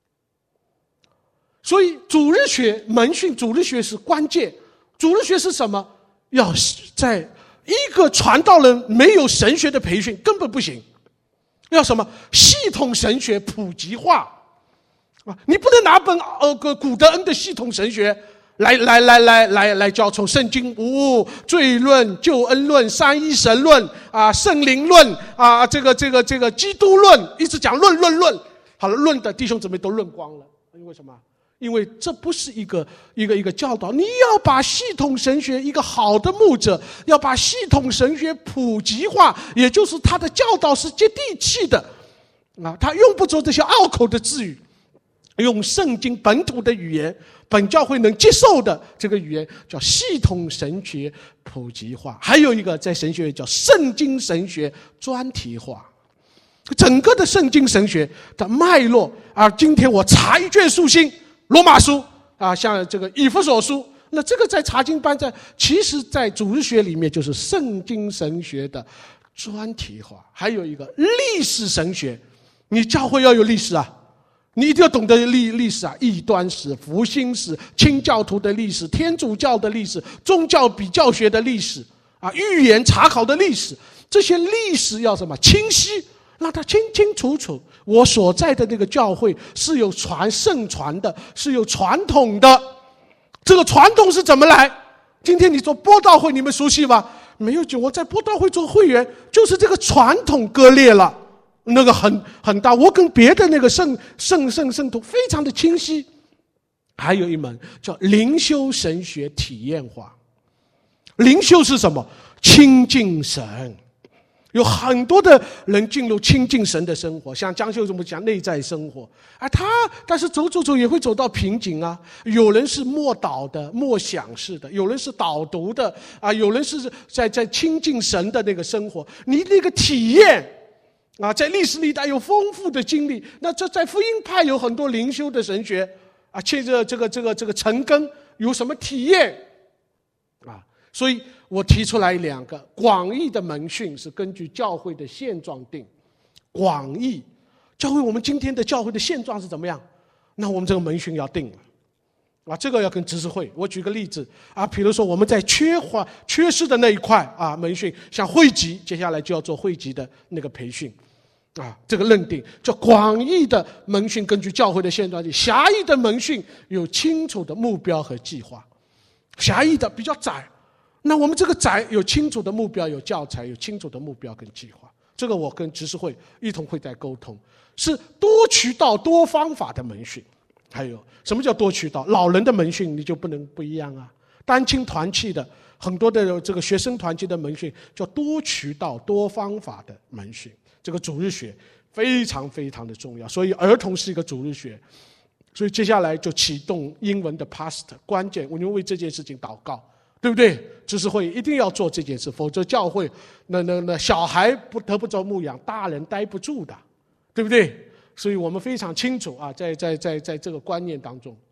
所以主日学门训，主日学是关键。主日学是什么？要在一个传道人没有神学的培训根本不行，要什么系统神学普及化啊！你不能拿本呃个古德恩的系统神学来来来来来来教，从圣经无误、罪论、救恩论、三一神论啊、圣灵论啊，这个这个这个基督论，一直讲论论论。好了，论的弟兄姊妹都论光了，因为什么？因为这不是一个一个一个教导，你要把系统神学，一个好的牧者要把系统神学普及化，也就是他的教导是接地气的啊，他用不着这些拗口的字语，用圣经本土的语言，本教会能接受的这个语言，叫系统神学普及化。还有一个在神学院叫圣经神学专题化。整个的圣经神学的脉络啊，今天我查一卷书信，罗马书啊，像这个以弗所书，那这个在查经班在，其实在主日学里面就是圣经神学的专题化。还有一个历史神学，你教会要有历史啊，你一定要懂得历历史啊，异端史、复兴史、清教徒的历史、天主教的历史、宗教比较学的历史啊，预言查考的历史，这些历史要什么清晰，让他清清楚楚，我所在的那个教会是有传圣传的，是有传统的。这个传统是怎么来？今天你做播道会，你们熟悉吗？没有久，我在播道会做会员，就是这个传统割裂了，那个很很大。我跟别的那个圣圣圣圣徒非常的清晰还有一门叫灵修神学体验化。灵修是什么？亲近神。有很多的人进入亲近神的生活，像江秀怎么讲内在生活啊，他但是走走走也会走到瓶颈啊。有人是默祷的、默想式的，有人是导读的啊，有人是在在亲近神的那个生活。你那个体验啊，在历史历代有丰富的经历。那这在福音派有很多灵修的神学啊，借着这个这个这个陈根有什么体验啊？所以我提出来两个，广义的门训是根据教会的现状定。广义教会，我们今天的教会的现状是怎么样？那我们这个门训要定了啊，这个要跟执事会。我举个例子啊，比如说我们在缺乏缺失的那一块啊，门训，像会籍，接下来就要做会籍的那个培训啊，这个认定叫广义的门训，根据教会的现状定。狭义的门训有清楚的目标和计划，狭义的比较窄。那我们这个窄有清楚的目标，有教材，有清楚的目标跟计划。这个我跟执事会一同会在沟通，是多渠道多方法的门训。还有什么叫多渠道？老人的门训你就不能不一样啊，单亲团契的很多的这个学生团契的门训叫多渠道多方法的门训。这个主日学非常非常的重要，所以儿童是一个主日学。所以接下来就启动英文的 past， 关键我们为这件事情祷告，对不对？执事会一定要做这件事，否则教会那那那小孩不得不着牧养，大人待不住的，对不对？所以我们非常清楚啊，在在在在这个观念当中，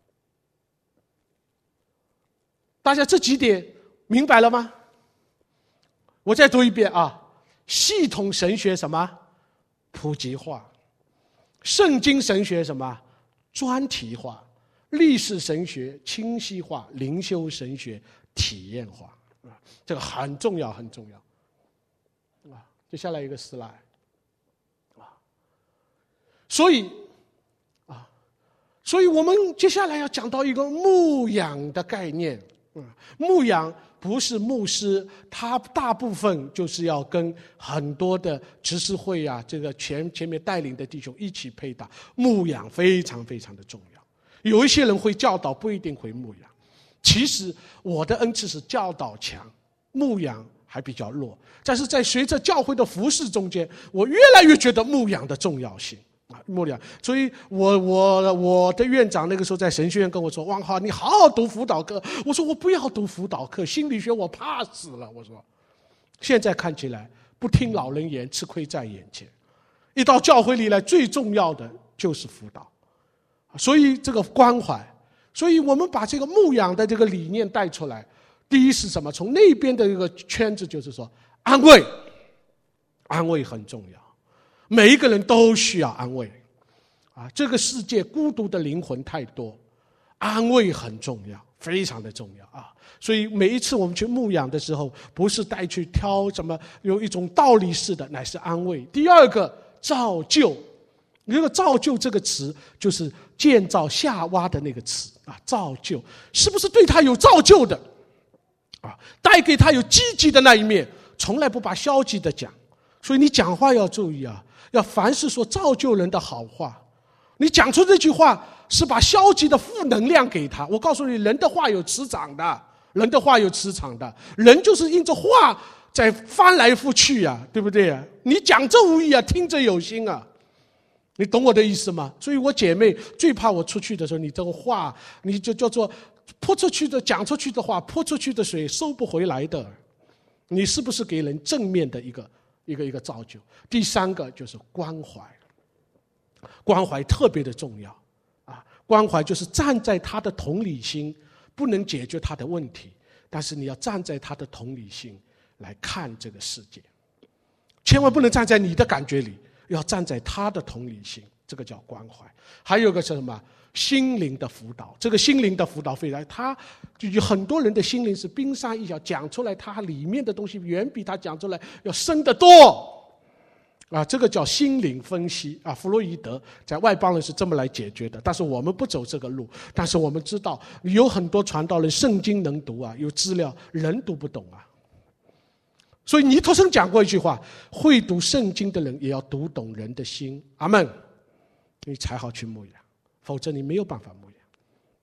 大家这几点明白了吗？我再读一遍啊：系统神学什么？普及化；圣经神学什么？专题化；历史神学清晰化；灵修神学体验化。啊，这个很重要，很重要。啊，接下来一个slide。啊，所以，啊，所以我们接下来要讲到一个牧养的概念。嗯，牧养不是牧师，他大部分就是要跟很多的执事会啊，这个前前面带领的弟兄一起配搭。牧养非常非常的重要。有一些人会教导，不一定会牧养。其实我的恩赐是教导强，牧养还比较弱。但是在随着教会的服事中间，我越来越觉得牧养的重要性。啊，牧养，所以我我我的院长那个时候在神学院跟我说：“汪浩，你好好读辅导课。”我说：“我不要读辅导课，心理学我怕死了。”我说：“现在看起来不听老人言，吃亏在眼前。一到教会里来，最重要的就是辅导。所以这个关怀，所以我们把这个牧养的这个理念带出来。第一是什么？从那边的一个圈子就是说，安慰，安慰很重要。”每一个人都需要安慰，啊，这个世界孤独的灵魂太多，安慰很重要，非常的重要啊！所以每一次我们去牧养的时候，不是带去挑什么有一种道理式的，乃是安慰。第二个，造就，这个造就这个词就是建造夏娃的那个词啊，造就，是不是对他有造就的啊？带给他有积极的那一面，从来不把消极的讲。所以你讲话要注意啊，要凡是说造就人的好话，你讲出这句话是把消极的负能量给他。我告诉你，人的话有磁场的，人的话有磁场的，人就是因着话在翻来覆去啊，对不对啊？你讲者无意啊，听者有心啊，你懂我的意思吗？所以我姐妹最怕我出去的时候，你这个话你就叫做泼出去的，讲出去的话，泼出去的水收不回来的。你是不是给人正面的一个一个一个造就？第三个就是关怀，关怀特别的重要啊！关怀就是站在他的同理心，不能解决他的问题，但是你要站在他的同理心来看这个世界，千万不能站在你的感觉里，要站在他的同理心，这个叫关怀。还有个是什么？心灵的辅导。这个心灵的辅导非常，他就有很多人的心灵是冰山一角，讲出来他里面的东西远比他讲出来要深得多啊！这个叫心灵分析啊。弗洛伊德在外邦人是这么来解决的，但是我们不走这个路。但是我们知道有很多传道人圣经能读啊，有资料，人读不懂啊。所以尼托生讲过一句话：会读圣经的人也要读懂人的心。阿们，你才好去牧养，否则你没有办法牧养。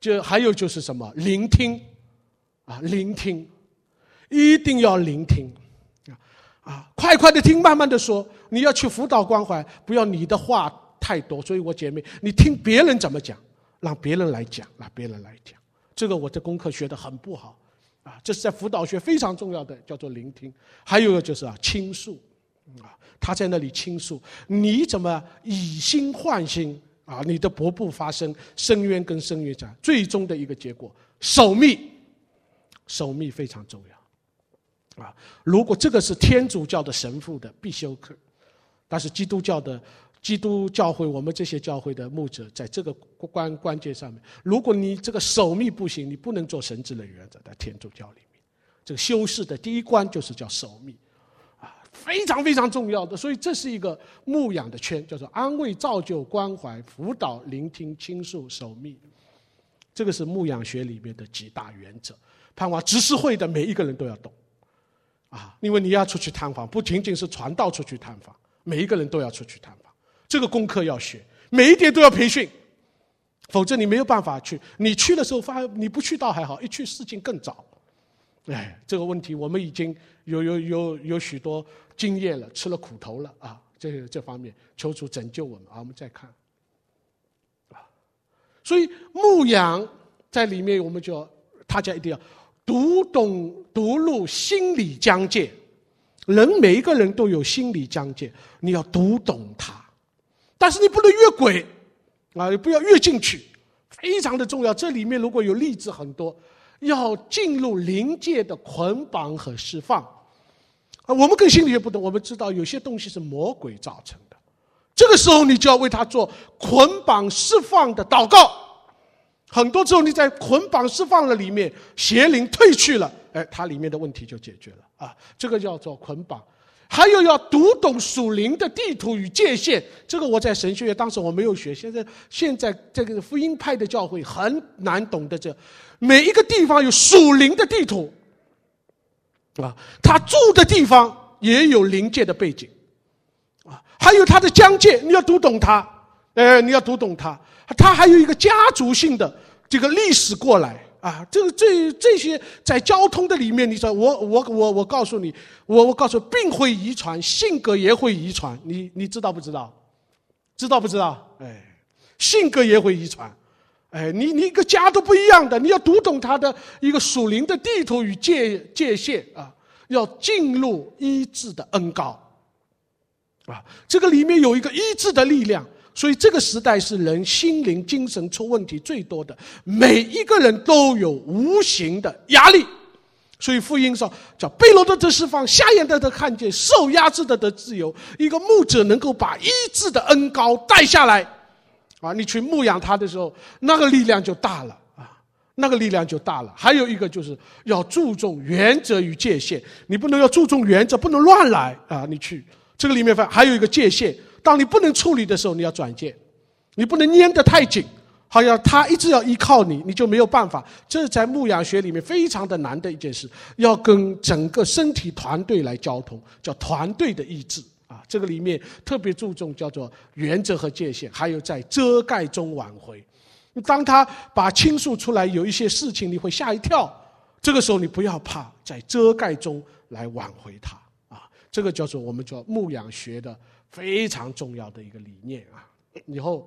就还有就是什么聆听啊，聆听，一定要聆听啊，快快的听，慢慢的说。你要去辅导关怀，不要你的话太多。所以我姐妹，你听别人怎么讲，让别人来讲，让别人来讲。这个我的功课学得很不好啊，这是在辅导学非常重要的，叫做聆听。还有一个就是啊，倾诉啊，他在那里倾诉，你怎么以心换心啊？你的瀑布发生深渊跟深渊战，最终的一个结果，守密，守密非常重要啊。如果这个是天主教的神父的必修课，但是基督教的基督教会，我们这些教会的牧者，在这个关关键上面，如果你这个守密不行，你不能做神职的原则。在天主教里面，这个修士的第一关就是叫守密，啊，非常非常重要的。所以这是一个牧养的圈，叫做安慰、造就、关怀、辅导、聆听、倾诉、守密。这个是牧养学里面的几大原则。盼望执事会的每一个人都要懂，啊，因为你要出去探访，不仅仅是传道出去探访。每一个人都要出去探访，这个功课要学，每一点都要培训，否则你没有办法去。你去的时候发现你不去倒还好，一去事情更糟。哎，这个问题我们已经有有有有许多经验了，吃了苦头了啊！这这方面，求主拯救我们啊！我们再看啊，所以牧养在里面，我们就大家一定要读懂、读入心理疆界。人每一个人都有心理疆界，你要读懂它，但是你不能越轨啊，不要越进去，非常的重要。这里面如果有例子很多，要进入灵界的捆绑和释放啊。我们跟心理学不同，我们知道有些东西是魔鬼造成的，这个时候你就要为他做捆绑释放的祷告。很多时候你在捆绑释放的里面，邪灵退去了，哎，它里面的问题就解决了啊。这个叫做捆绑。还有要读懂属灵的地图与界限，这个我在神学院当时我没有学，现在现在这个福音派的教会很难懂得这，每一个地方有属灵的地图啊，他住的地方也有灵界的背景啊，还有他的疆界，你要读懂它，呃，你要读懂它，它还有一个家族性的这个历史过来。啊，这个这这些在交通的里面，你说我我我我告诉你，我我告诉你，病会遗传，性格也会遗传，你你知道不知道？知道不知道？哎，性格也会遗传，哎，你你一个家都不一样的，你要读懂它的一个属灵的地图与界界限啊，要进入医治的恩膏，啊，这个里面有一个医治的力量。所以这个时代是人心灵精神出问题最多的，每一个人都有无形的压力。所以福音上叫被掳的得释放，瞎眼的得看见，受压制的得自由。一个牧者能够把医治的恩膏带下来啊，你去牧养他的时候，那个力量就大了啊，那个力量就大了。还有一个就是要注重原则与界限，你不能要注重原则，不能乱来啊，你去这个里面还有一个界限。当你不能处理的时候，你要转介，你不能粘得太紧，好像他一直要依靠你，你就没有办法。这是在牧养学里面非常的难的一件事，要跟整个身体团队来交通，叫团队的意志啊。这个里面特别注重叫做原则和界限，还有在遮盖中挽回。当他把倾诉出来，有一些事情你会吓一跳，这个时候你不要怕，在遮盖中来挽回他啊。这个叫做我们叫牧养学的非常重要的一个理念啊！以后，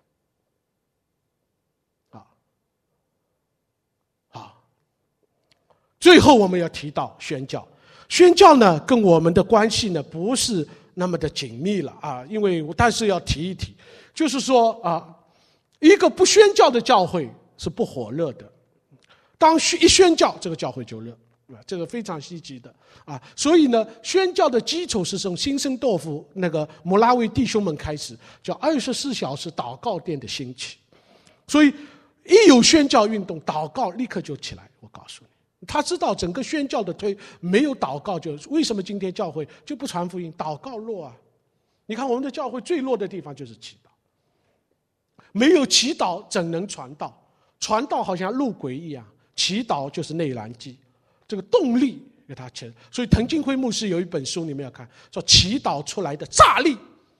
啊，好，最后我们要提到宣教。宣教呢，跟我们的关系呢不是那么的紧密了啊，因为但是要提一提，就是说啊，一个不宣教的教会是不火热的，当一宣教，这个教会就热。啊，这个非常积极的啊，所以呢，宣教的基础是从新生豆腐那个摩拉维弟兄们开始，叫二十四小时祷告殿的兴起。所以一有宣教运动，祷告立刻就起来。我告诉你，他知道整个宣教的推没有祷告就，为什么今天教会就不传福音？祷告弱啊！你看我们的教会最弱的地方就是祈祷，没有祈祷怎能传道？传道好像路轨一样，祈祷就是内燃机。这个动力给他牵，所以滕金辉牧师有一本书，你们要看，说祈祷出来的炸力，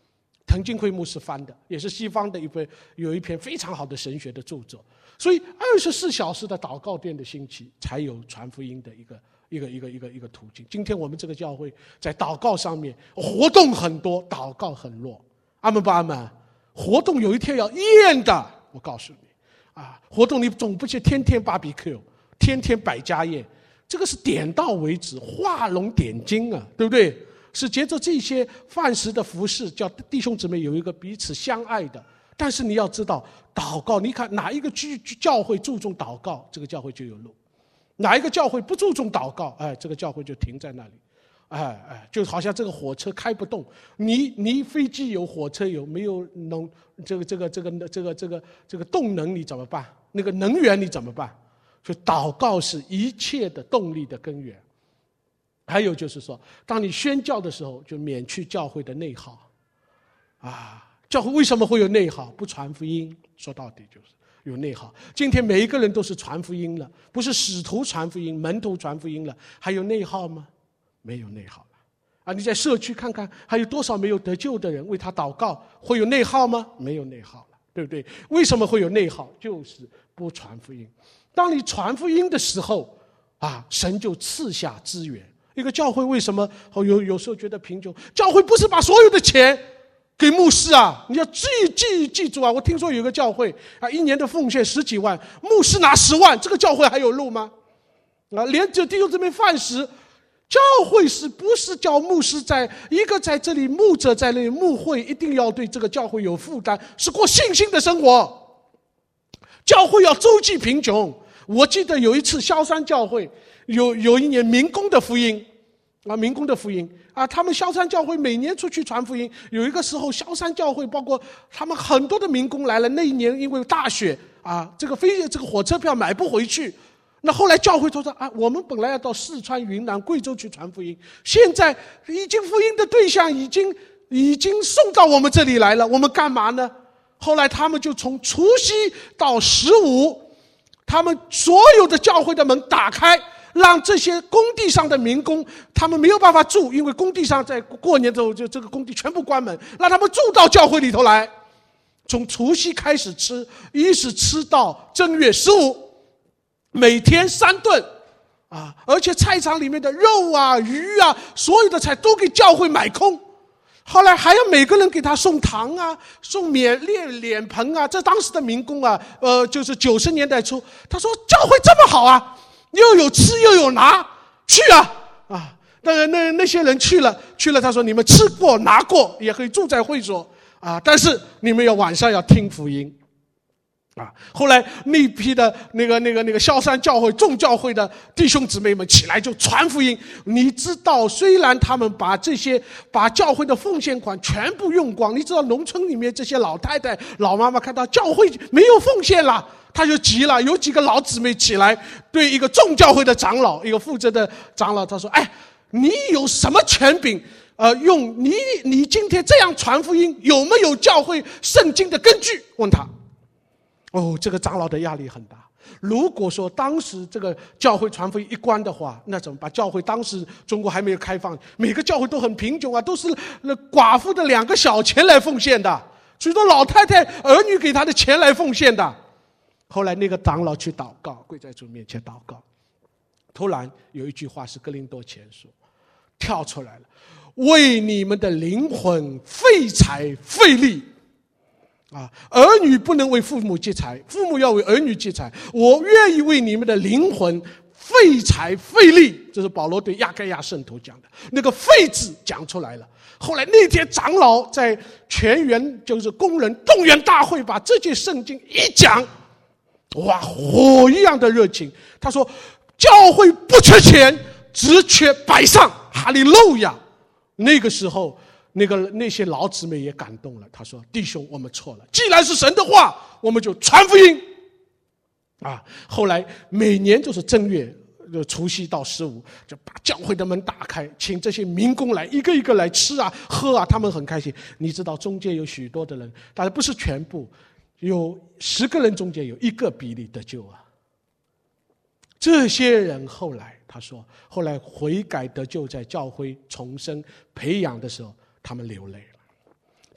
滕金辉牧师翻的，也是西方的一本有一篇非常好的神学的著作。所以二十四小时的祷告殿的兴起，才有传福音的一个一个一个一个一个途径。今天我们这个教会在祷告上面活动很多，祷告很弱。阿们不阿们？活动有一天要厌的，我告诉你啊，活动你总不去天天 barbecue， 天天摆家宴，这个是点到为止，画龙点睛啊，对不对？是借着这些饭食的服事，叫弟兄姊妹有一个彼此相爱的。但是你要知道，祷告，你看哪一个教会注重祷告，这个教会就有路；哪一个教会不注重祷告，哎，这个教会就停在那里。哎哎，就好像这个火车开不动，你你飞机有，火车有，没有能这个这个这个这个这个这个动能，你怎么办？那个能源你怎么办？所以祷告是一切的动力的根源。还有就是说，当你宣教的时候，就免去教会的内耗。啊，教会为什么会有内耗？不传福音，说到底就是有内耗。今天每一个人都是传福音了，不是使徒传福音、门徒传福音了，还有内耗吗？没有内耗了。啊，你在社区看看，还有多少没有得救的人为他祷告，会有内耗吗？没有内耗了，对不对？为什么会有内耗？就是不传福音。当你传福音的时候，啊，神就赐下资源。一个教会为什么有有时候觉得贫穷？教会不是把所有的钱给牧师啊！你要记记记住啊！我听说有个教会啊，一年的奉献十几万，牧师拿十万，这个教会还有路吗？啊，连这弟兄姊妹饭食，教会是不是叫牧师在一个在这里牧者在那里牧会，一定要对这个教会有负担，是过信心的生活。教会要周济贫穷。我记得有一次萧山教会有有一年民工的福音啊，民工的福音啊，他们萧山教会每年出去传福音。有一个时候，萧山教会包括他们很多的民工来了，那一年因为大雪啊，这个飞这个火车票买不回去。那后来教会说啊，我们本来要到四川、云南、贵州去传福音，现在已经福音的对象已经已经送到我们这里来了，我们干嘛呢？后来他们就从除夕到十五。他们所有的教会的门打开，让这些工地上的民工，他们没有办法住，因为工地上在过年之后就这个工地全部关门，让他们住到教会里头来。从除夕开始吃，一直吃到正月十五，每天三顿啊，而且菜场里面的肉啊、鱼啊，所有的菜都给教会买空。后来还要每个人给他送糖啊，送免脸脸盆啊，这当时的民工啊，呃，就是九十年代初，他说教会这么好啊，又有吃又有拿，去啊啊！当然那那些人去了去了，他说你们吃过拿过，也可以住在会所啊，但是你们要晚上要听福音。啊！后来那批的那个、那个、那个萧山教会、众教会的弟兄姊妹们起来就传福音。你知道，虽然他们把这些把教会的奉献款全部用光，你知道，农村里面这些老太太、老妈妈看到教会没有奉献了，他就急了。有几个老姊妹起来对一个众教会的长老，一个负责的长老，他说：“哎，你有什么权柄？呃，用你你今天这样传福音，有没有教会圣经的根据？”问他。哦，这个长老的压力很大。如果说当时这个教会传福音一关的话，那怎么办？教会当时中国还没有开放，每个教会都很贫穷啊，都是寡妇的两个小钱来奉献的，许多老太太儿女给他的钱来奉献的。后来那个长老去祷告，跪在主面前祷告，突然有一句话是哥林多前书跳出来了：为你们的灵魂费财费力。啊，儿女不能为父母积财，父母要为儿女积财。我愿意为你们的灵魂费财费力，这是保罗对亚该亚圣徒讲的。那个费字讲出来了。后来那天长老在全员就是工人动员大会，把这件圣经一讲，哇，火一样的热情。他说：教会不缺钱，只缺摆上。哈利路亚！那个时候。那个那些老姊妹也感动了，他说：“弟兄，我们错了。既然是神的话，我们就传福音。”啊，后来每年就是正月，就除夕到十五，就把教会的门打开，请这些民工来，一个一个来吃啊、喝啊，他们很开心。你知道，中间有许多的人，当然不是全部，有十个人中间有一个比例得救啊。这些人后来，他说，后来悔改得救，在教会重生培养的时候。他们流泪了。他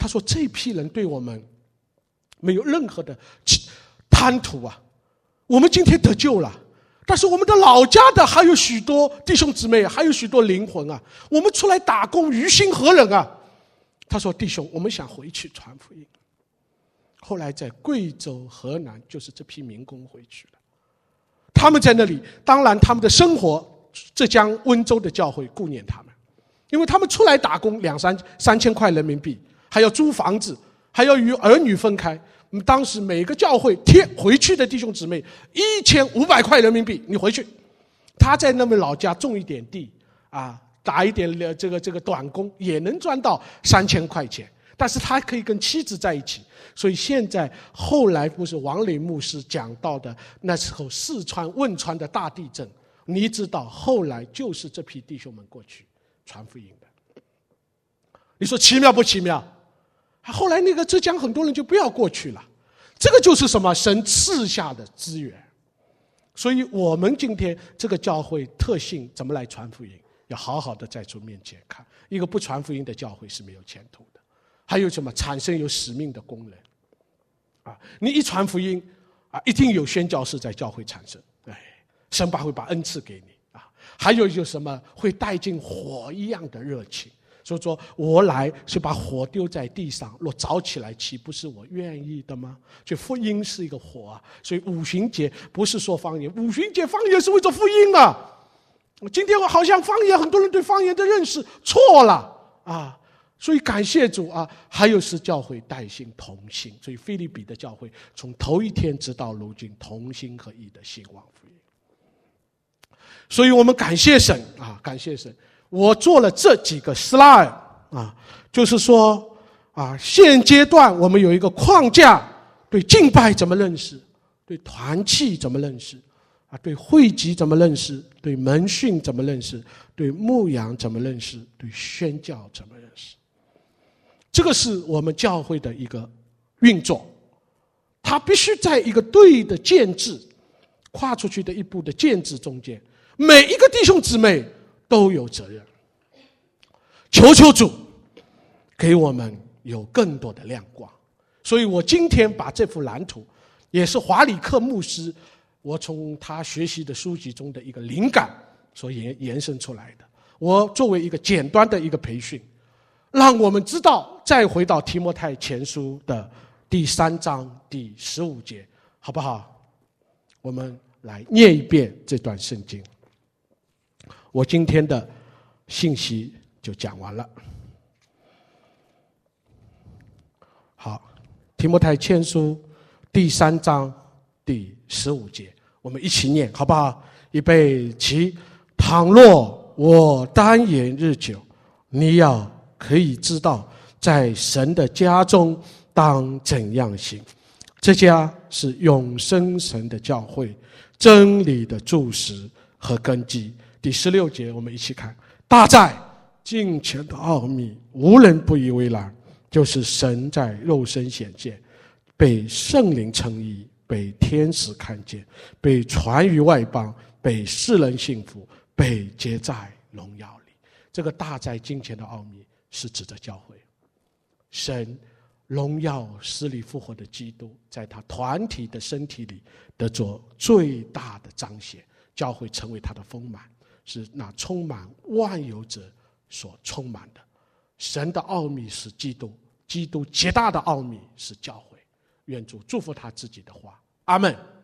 说这批人对我们没有任何的贪图啊，我们今天得救了，但是我们的老家的还有许多弟兄姊妹，还有许多灵魂啊，我们出来打工于心何忍啊。他说弟兄，我们想回去传福音。后来在贵州河南，就是这批民工回去了，他们在那里，当然他们的生活，浙江温州的教会顾念他们，因为他们出来打工两三三千块人民币，还要租房子，还要与儿女分开。当时每个教会贴回去的弟兄姊妹一千五百块人民币，你回去，他在那么老家种一点地啊，打一点这个这个短工，也能赚到三千块钱。但是他可以跟妻子在一起，所以现在后来不是王磊牧师讲到的那时候四川汶川的大地震，你知道后来就是这批弟兄们过去传福音的。你说奇妙不奇妙？后来那个浙江很多人就不要过去了，这个就是什么？神赐下的资源。所以我们今天这个教会特性怎么来传福音，要好好的在主面前看。一个不传福音的教会是没有前途的。还有什么？产生有使命的工人啊！你一传福音啊，一定有宣教士在教会产生，哎，神把会把恩赐给你啊。还有就是什么？会带进火一样的热情。所以说我来是把火丢在地上，若着起来，岂不是我愿意的吗？所以福音是一个火啊。所以五旬节不是说方言，五旬节方言是为着福音啊。今天我好像方言，很多人对方言的认识错了啊。所以感谢主啊！还有是教会带信同心，所以腓立比的教会从头一天直到如今同心合意的兴旺福音。所以我们感谢神啊，感谢神！我做了这几个 slide 啊，就是说啊，现阶段我们有一个框架，对敬拜怎么认识，对团契怎么认识啊，对会集怎么认识，对门训怎么认识，对牧养怎么认识，对宣教怎么认识。这个是我们教会的一个运作，它必须在一个对的建制，跨出去的一步的建制中间，每一个弟兄姊妹都有责任。求求主给我们有更多的亮光。所以我今天把这幅蓝图，也是华里克牧师我从他学习的书籍中的一个灵感所延延伸出来的。我作为一个简单的一个培训，让我们知道，再回到提摩太前书的第三章第十五节，好不好？我们来念一遍这段圣经。我今天的信息就讲完了。好，提摩太前书第三章第十五节，我们一起念，好不好？预备起！倘若我单言日久，你要可以知道，在神的家中当怎样行。这家是永生神的教会，真理的柱石和根基。第十六节，我们一起看：大在敬虔的奥秘，无人不以为然，就是神在肉身显现，被圣灵称义，被天使看见，被传于外邦，被世人信服，被接在荣耀里。这个大在敬虔的奥秘是指的教会，神荣耀死里复活的基督在他团体的身体里得着最大的彰显，教会成为他的丰满，是那充满万有者所充满的。神的奥秘是基督，基督极大的奥秘是教会。愿主祝福他自己的话，阿们。